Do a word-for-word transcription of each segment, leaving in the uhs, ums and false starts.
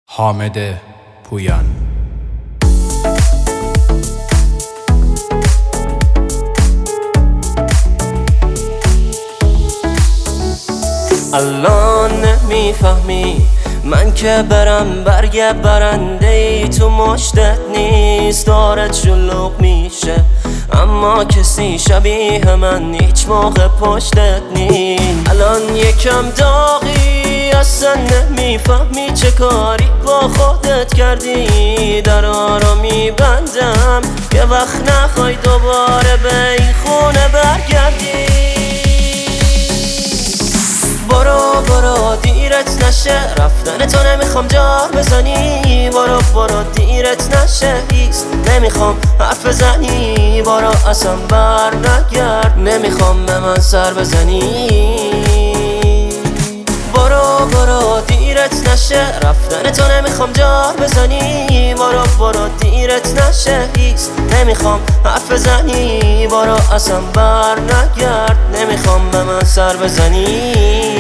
حامد پویان. الان نمیفهمی من که برم برگ برنده ای تو مشتت نیست، دارت شلوغ میشه اما کسی شبیه من هیچ موقع پشتت نیست. الان یکم داغی اصلا نمیفهمی چه کاری با خودت کردی، درا رو میبندم یه وقت نخوای دوباره به این خونه برگردی. برو برو دیرت نشه، رفتن تو نمیخوام جار بزنی. برو برو دیرت نشه، هیست نمیخوام حرف بزنی. برو اصلا بر نگرد، نمیخوام به من سر بزنی. برو برو دیرت نشه، رفتن تو نمیخوام جار بزنی. برو برو دیرت نشه، هیست نمیخوام حرف بزنی. برو اصلا بر نگرد، نمیخوام به من سر بزنی.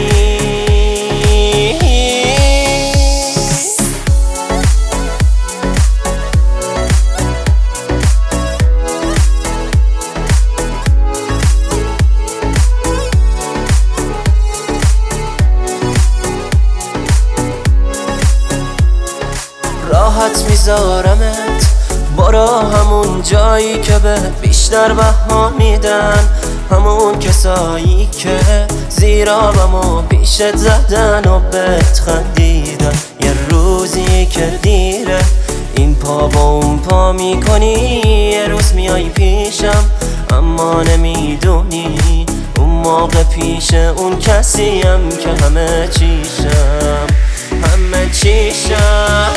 راحت میذارمت، برو همون جایی که به بیشتر بها میدن، همون کسایی که زیر آبمو پیشت زدن و بهت خندیدن. یه روزی که دیره این پا با اون پا میکنی، یه روز میای پیشم اما نمیدونی اون موقع پیش اون کسیم که همه چیشم همه چیشم.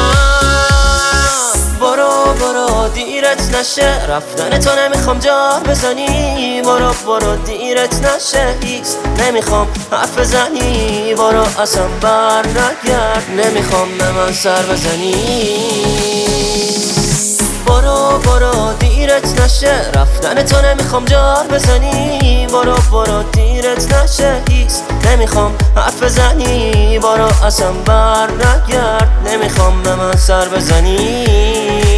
برو برو دیرت نشه، رفتن تو نمیخوام جار بزنی. برو برو دیرت نشه، هیست نمیخوام حرف بزنی. برو اصلا بر نگرد، نمیخوام به من سر بزنی. برو برو دیرت نشه، رفتن تو نمیخوام جار بزنی. برو برو دیرت نشه، هیست نمیخوام حرف بزنی. برو اصلا بر نگرد، نمیخوام به من سر بزنی.